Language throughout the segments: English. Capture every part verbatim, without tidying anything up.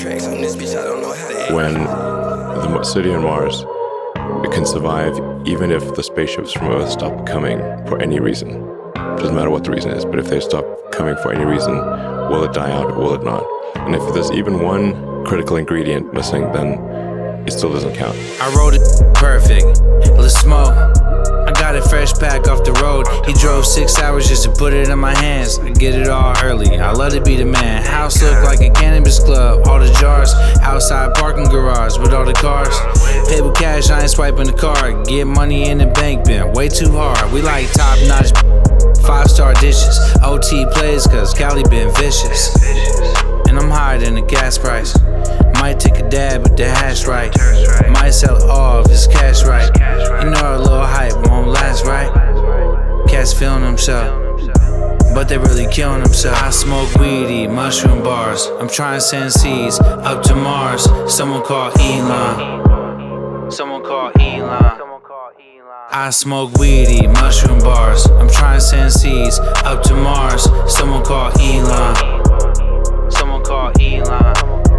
when the city on Mars it can survive even if the spaceships from Earth stop coming for any reason. Doesn't matter what the reason is, but if they stop coming for any reason, will it die out or will it not? And if there's even one critical ingredient missing, then it still doesn't count. I wrote it perfect. Let's smoke. I got it fresh pack off the road. He drove six hours just to put it in my hands. I get it all early. I love to be the man. House look like a cannabis club. All the jars. Outside parking garage with all the cars. Pay with cash, I ain't swiping the card. Get money in the bank, been way too hard. We like top notch. Five star dishes. O T plays cause Cali been vicious. And I'm higher than the gas price. Might take a dab with the hash right. Might sell it all if it's cash right. You know a little hype won't last, right? Cats feeling themselves, but they really killing themselves. I smoke weed, eat mushroom bars. I'm trying to send seeds up to Mars. Someone call Elon. Someone call Elon. I smoke weed, eat mushroom bars. I'm trying to send seeds up to Mars. Someone call Elon. Someone call Elon.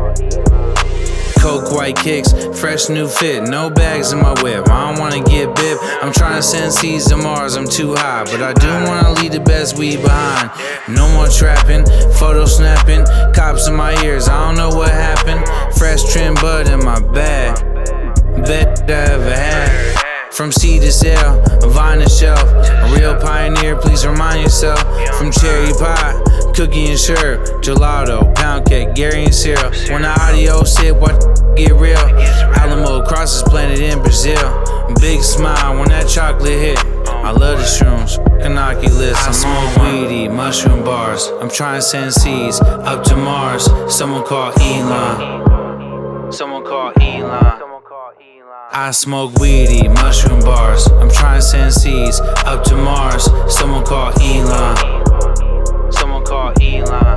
Coke white kicks, fresh new fit, no bags in my whip. I don't wanna get bip. I'm trying to send seeds to Mars, I'm too high, but I do wanna leave the best weed behind. No more trapping, photo snapping, cops in my ears, I don't know what happened. Fresh trim bud in my bag, best I ever had. From seed to sale, a vine to shelf. A real pioneer, please remind yourself. From cherry pie, cookie and syrup, gelato, pound cake, Gary and Cyril. When the audio sit, what get real? Alamo crosses planted in Brazil. Big smile when that chocolate hit. I love the shrooms, Oculus. I smoke weed, eat mushroom bars. I'm trying to send seeds up to Mars. Someone call Elon. Someone call Elon. I smoke weed, eat mushroom bars. I'm trying to send seeds up to Mars. Someone call Elon. Someone call Elon.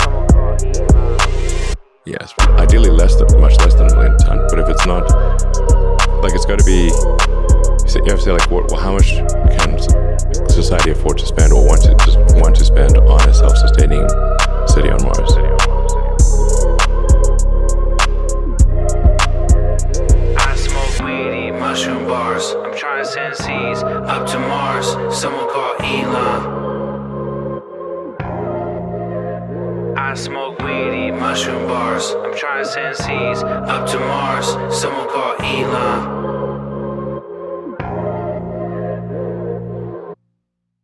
Yes, ideally less than, much less than a million ton. But if it's not, like it's got to be, you have to say like, what, well, how much can society afford to spend or want to just want to spend on a self-sustaining city on Mars? Mushroom bars. I'm trying to send seeds up to Mars. Someone call Elon. I smoke weed, eat mushroom bars. I'm trying to send seeds up to Mars. Someone call Elon.